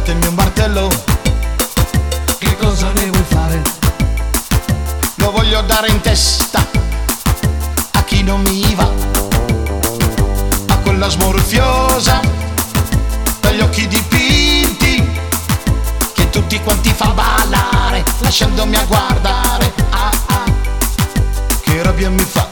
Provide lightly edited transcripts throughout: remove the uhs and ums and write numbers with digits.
datemi un martello. Che cosa ne vuoi fare? Lo voglio dare in testa a chi non mi va, a quella smorfiosa dagli occhi dipinti che tutti quanti fa ballare lasciandomi a guardare. Ah ah, che rabbia mi fa.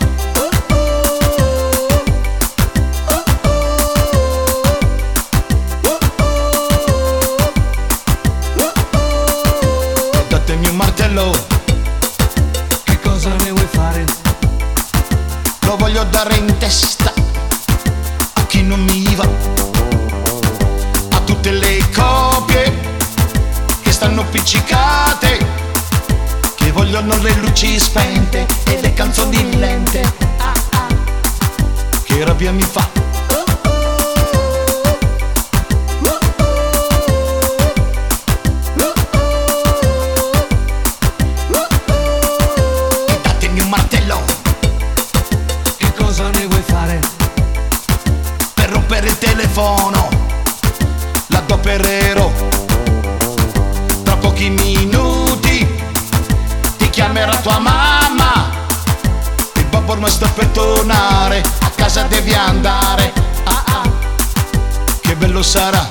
Datemi un martello. Che cosa ne vuoi fare? Lo voglio dare in testa a chi non mi va, a tutte le copie che stanno appiccicate, che vogliono le luci spente e le canzoni lente. Ah, ah, che rabbia mi fa. Datemi un martello. Che cosa ne vuoi fare? Per rompere il telefono l'adopererò. Tra pochi minuti ti chiamerà tua mamma. Il babbo ormai sta per tornare, a casa devi andare. Ah ah, che bello sarà.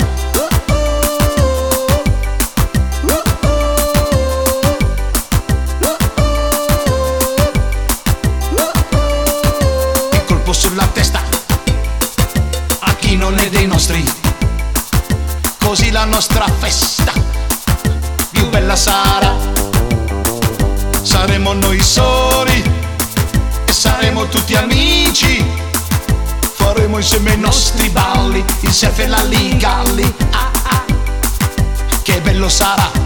Il colpo sulla testa a chi non è dei nostri, così la nostra festa più bella sarà. Saremo noi soli e saremo tutti amici, faremo insieme i nostri balli, il surf e la ligalli. Ah ah, che bello sarà.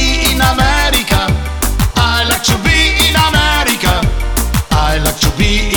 I like to be